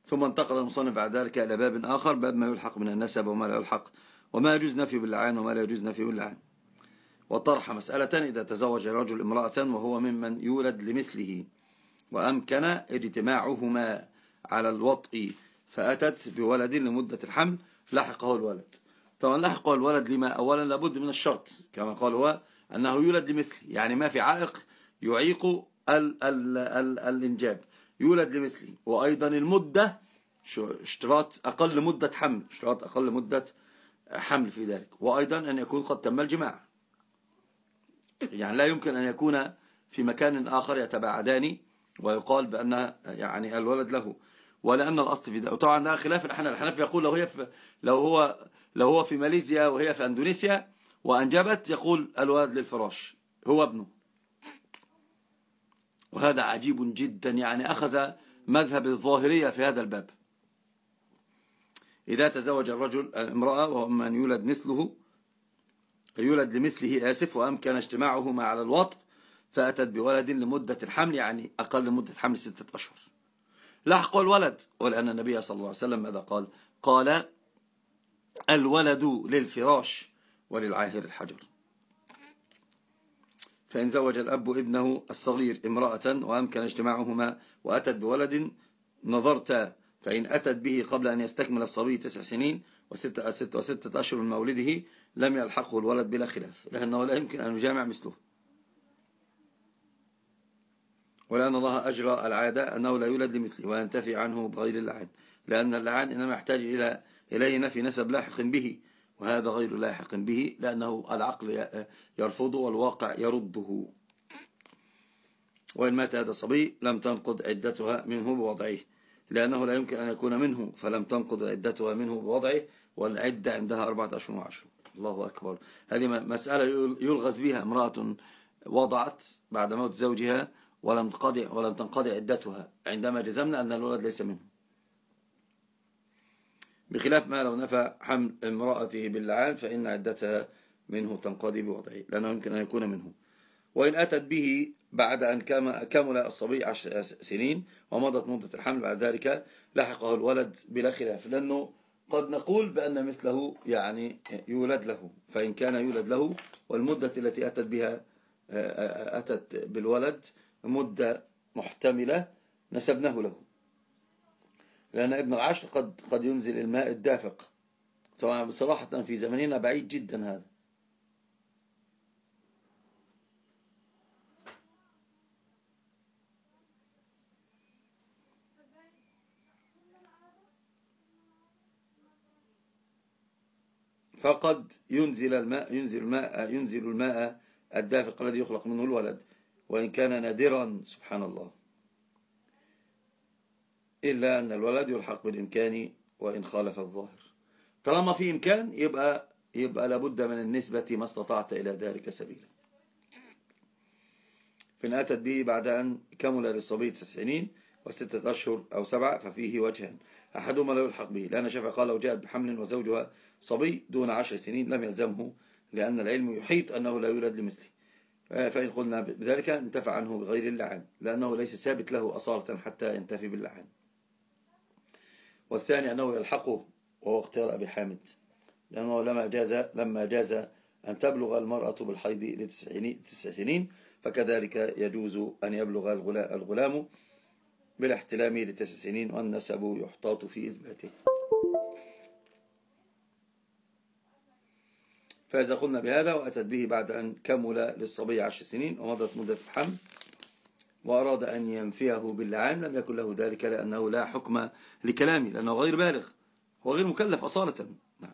ثم انتقل المصنف بعد ذلك إلى باب آخر، باب ما يلحق من النسب وما لا يلحق، وما يجوز نفيه باللعان وما لا يجوز نفيه باللعان. وطرح مسألة: إذا تزوج الرجل امرأة وهو ممن يولد لمثله وأمكن اجتماعهما على الوطء فأتت بولد لمدة الحمل، لحقه الولد. طبعا لحقه الولد لما؟ أولا لابد من الشرط كما قال هو أنه يولد لمثله، يعني ما في عائق يعيق الإنجاب، يولد لمثله. وأيضا المدة، اشتراط أقل مدة حمل، اشتراط أقل مدة حمل في ذلك. وأيضا أن يكون قد تم الجماع، يعني لا يمكن أن يكون في مكان آخر يتباعدان ويقال بأن يعني الولد له، ولأن الأصل في ده. وطبعا ده خلاف الحنف يقول لو هو في ماليزيا وهي في أندونيسيا وأنجبت، يقول الولد للفراش، هو ابنه. وهذا عجيب جدا، يعني أخذ مذهب الظاهرية في هذا الباب. إذا تزوج الرجل امرأة ومن يولد لمثله وأمكن اجتماعهما على الوطء فأتت بولد لمدة الحمل، يعني أقل مدة حمل 6 أشهر، لحق الولد. ولأن النبي صلى الله عليه وسلم ماذا قال؟ قال: الولد للفراش وللعاهر الحجر. فإن زوج الأب ابنه الصغير امرأة وأمكن اجتماعهما وأتت بولد نظرت، فإن أتت به قبل أن يستكمل الصبي 9 سنين وستة أشهر من مولده لم يلحقه الولد بلا خلاف، لأنه لا يمكن أن يجامع مثله. ولأن الله أجرى العادة أنه لا يولد لمثله وينتفي عنه بغير اللعان، لأن اللعان إنما يحتاج إليه نفي نسب لاحق به، وهذا غير لاحق به، لأنه العقل يرفضه والواقع يرده. وإن مات هذا الصبي لم تنقض عدتها منه بوضعه، لأنه لا يمكن أن يكون منه، فلم تنقض عدتها منه بوضعه، والعدة عندها 4 أشهر و10. الله أكبر. هذه مسألة يلغز بها. امرأة وضعت بعد موت زوجها ولم تنقضي عدتها، عندما جزمنا أن الولد ليس منه، بخلاف ما لو نفى حمل امرأته باللعان فإن عدتها منه تنقضي بوضعه، لأنه يمكن أن يكون منه. وإن أتت به بعد أن كمل الصبي 10 سنين ومضت مدة الحمل بعد ذلك لحقه الولد بلا خلاف، لأنه قد نقول بأن مثله يعني يولد له، فإن كان يولد له والمدة التي أتت بالولد مدة محتملة نسبناه له، لأن ابن العشر قد ينزل الماء الدافق. طبعا بصراحة في زمننا بعيد جدا هذا. فقد ينزل الماء الدافق الذي يخلق منه الولد، وإن كان نادرا سبحان الله، إلا أن الولد يلحق بالإمكان وإن خالف الظاهر. طالما في إمكان يبقى لابد من النسبة ما استطعت إلى ذلك سبيلا. فإن أتت به بعد أن كمل للصبي 9 سنين و6 أشهر أو 7، ففيه وجهان: أحدهما لا يلحق به، لأن الشافعي قال: لو جاءت بحمل وزوجها صبي دون 10 سنين لم يلزمه، لأن العلم يحيط أنه لا يولد لمثله. فإن قلنا بذلك انتفع عنه بغير اللعان، لأنه ليس ثابت له أصالة حتى ينتفي باللعان. والثاني أنه يلحقه، وهو اختيار أبي حامد، لأنه لما جاز أن تبلغ المرأة بالحيض ل9 سنين، فكذلك يجوز أن يبلغ الغلام بالاحتلام ل9 سنين، والنسب يحتاط في إثباته. فإذا قلنا بهذا وأتت به بعد أن كمل للصبي 10 سنين ومضت مدة الحمل وأراد أن ينفيه باللعان لم يكن له ذلك، لأنه لا حكم لكلامه، لأنه غير بالغ، هو غير مكلف أصالة. نعم.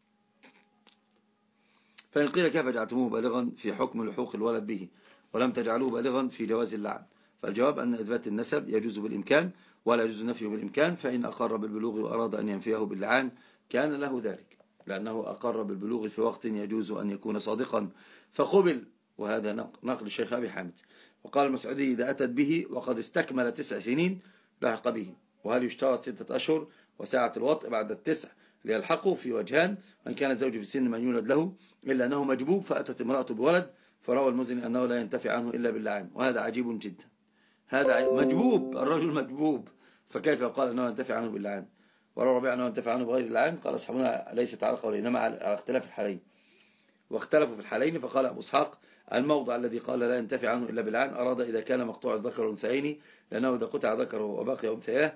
فإن قيل: كيف جعلتموه بالغا في حكم لحوق الولد به ولم تجعلوه بالغا في جواز اللعن؟ فالجواب أن إثبات النسب يجوز بالإمكان ولا يجوز نفيه بالإمكان، فإن أقر بالبلوغ وأراد أن ينفيه باللعان كان له ذلك، لأنه أقر بالبلوغ في وقت يجوز أن يكون صادقا فقبل. وهذا نقل الشيخ أبي حامد. وقال المسعودي: إذا أتت به وقد استكمل 9 سنين لحق به. وهل يشترط 6 أشهر وساعة الوطء بعد 9 ليلحقه؟ في وجهان: من كان الزوج في سن من يولد له، إلا أنه مجبوب فأتت امرأة بولد، فروى المزني أنه لا ينتفع عنه إلا باللعان. وهذا عجيب جدا، هذا مجبوب، الرجل مجبوب فكيف يقال أنه ينتفع عنه باللعان؟ ولو ربيع أنه ينتفع عنه بغير اللعان؟ قال أصحابنا ليست على قولين إنما على اختلاف الحالين، واختلفوا في الحالين. فقال أبو إسحاق الموضع الذي قال لا ينتفع عنه إلا باللعان أراد إذا كان مقطوع الذكر والأنثيين، لأنه إذا قطع ذكره وبقي أنثياه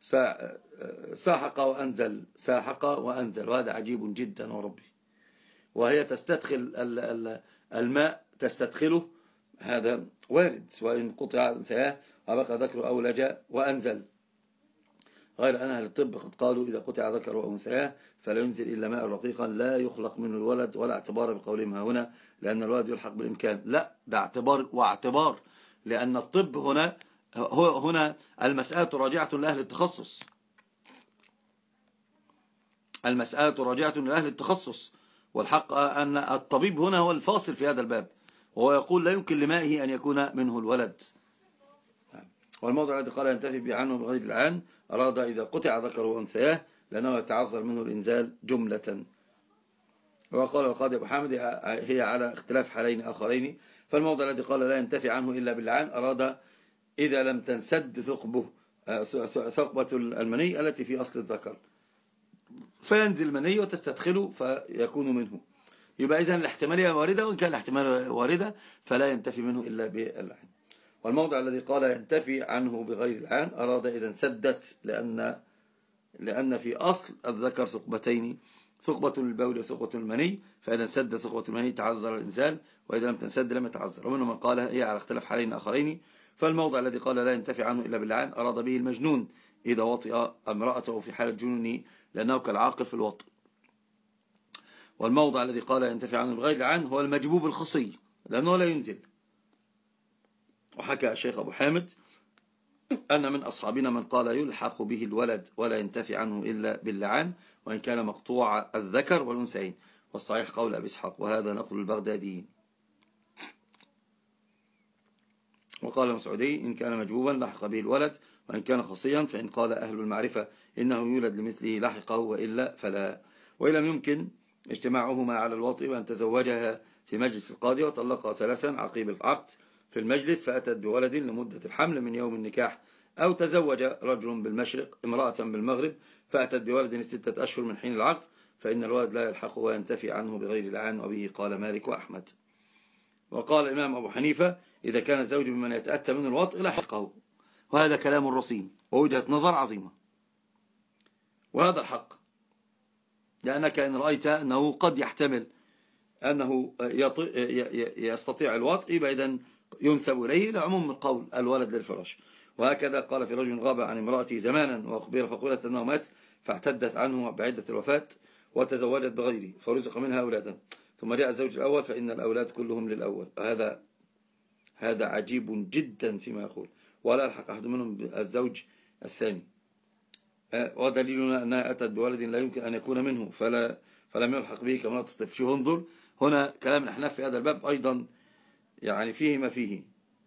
ساحق وأنزل، وهذا عجيب جدا وربي. وهي تستدخل الماء تستدخله، هذا وارد، وإن قطع أنثياه وبقى ذكره أولج وأنزل. غير أن أهل الطب قد قالوا إذا قطع ذكره أو أنثياه فلا ينزل إلا ماء رقيقا لا يخلق منه الولد، ولا اعتبار بقولهم هنا لأن الولد يلحق بالإمكان. لا، ده اعتبار واعتبار، لأن الطب هنا المسألة راجعة لأهل التخصص، المسألة راجعة لأهل التخصص. والحق أن الطبيب هنا هو الفاصل في هذا الباب، وهو يقول لا يمكن لمائه أن يكون منه الولد. والموضع الذي قال ينتفي عنه بغير العان أراد إذا قطع ذكره وأنثياه لأنه يتعذر منه الإنزال جملة. وقال القاضي أبو حامد هي على اختلاف حالين آخرين. فالموضع الذي قال لا ينتفي عنه إلا باللعان أراد إذا لم تنسد ثقبة المني التي في أصل الذكر، فينزل المني وتستدخله فيكون منه. يبقى إذن الاحتمالية واردة، وإن كان الاحتمال واردة فلا ينتفي منه إلا باللعان. والموضع الذي قال ينتفي عنه بغير العان أراد إذا سدت، لأن في أصل الذكر ثقبتين، ثقبة للبول وثقبة المني، فإذا سد ثقبة المني تعذر الإنزال، وإذا لم تنسد لم يتعذر. ومنهم من قال هي على اختلاف حالين آخرين. فالموضع الذي قال لا ينتفي عنه إلا باللعان أراد به المجنون إذا وطئ امرأته في حالة جنونه، لأنه كالعاقل في الوطئ. والموضع الذي قال ينتفي عنه بغير العان هو المجبوب الخصي، لأنه لا ينزل. وحكى الشيخ أبو حامد أن من أصحابنا من قال يلحق به الولد ولا ينتفي عنه إلا باللعان، وإن كان مقطوع الذكر والأنثيين، والصحيح قول أبي إسحاق، وهذا نقل البغداديين. وقال مسعودي إن كان مجبوبا لحق به الولد، وإن كان خصيا فإن قال أهل المعرفة إنه يولد لمثله لحقه، وإلا فلا. وإن يمكن اجتماعهما على الوطء وأن تزوجها في مجلس القاضي وطلقها 3 عقيب العقد في المجلس، فأتت بولد لمدة الحمل من يوم النكاح. أو تزوج رجل بالمشرق امرأة بالمغرب فأتت بولد 6 أشهر من حين العقد، فإن الولد لا يلحقه وينتفي عنه بغير العان، وبه قال مالك وأحمد. وقال الإمام أبو حنيفة إذا كان الزوج ممن يتأتى من الوطء لحقه، وهذا كلام رصين ووجهة نظر عظيمة، وهذا الحق، لأنك إن رأيت أنه قد يحتمل أنه يستطيع الوطء يبقى إذن ينسب إليه لعموم القول الولد للفراش. وهكذا قال في رجل غاب عن امرأته زمانا وأخبر فقلت أنه مات فاعتدت عنه بعدة الوفاة وتزوجت بغيره فرزق منها أولادا، ثم جاء الزوج الأول فإن الأولاد كلهم للأول. هذا عجيب جدا فيما يقول، ولا يلحق أحد منهم الزوج الثاني. ودليلنا أنها أتت بولد لا يمكن أن يكون منه فلم يلحق به كما تطف. شو انظر هنا كلام الأحناف في هذا الباب أيضا يعني فيه ما فيه.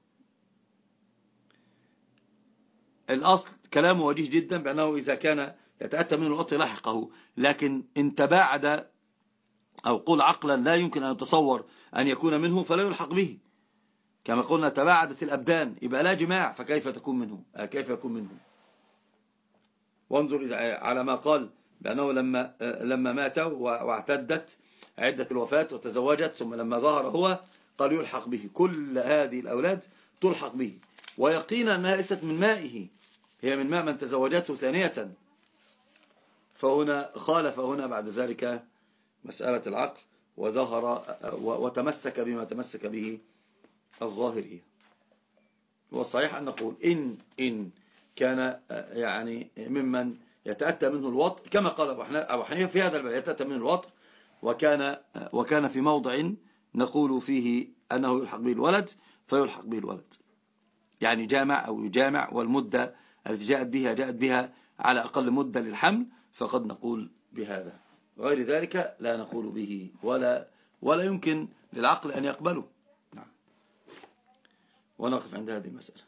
الأصل كلامه وجيه جدا بأنه إذا كان يتأتى منه الوطء لحقه، لكن إن تباعد أو قول عقلا لا يمكن أن يتصور أن يكون منه فلا يلحق به. كما قلنا تباعدت الأبدان يبقى لا جماع، فكيف تكون منه؟ كيف يكون منه؟ وانظر على ما قال بأنه لما مات واعتدت عدة الوفاة وتزوجت، ثم لما ظهر هو قال يلحق به. كل هذه الأولاد تلحق به، ويقينا أنها ليست من مائه، هي من ماء من تزوجته ثانية. فهنا خالف هنا بعد ذلك مسألة العقل وظهر وتمسك بما تمسك به الظاهرية. والصحيح أن نقول إن كان يعني ممن يتأتى منه الوطء كما قال أبو حنيفة في هذا الباب يتأتى منه الوطء، وكان في موضع نقول فيه أنه يلحق به الولد فيلحق به الولد، يعني جامع أو يجامع، والمدة التي جاءت بها على أقل مدة للحمل، فقد نقول بهذا. غير ذلك لا نقول به ولا يمكن للعقل أن يقبله. نعم. ونقف عند هذه المسألة.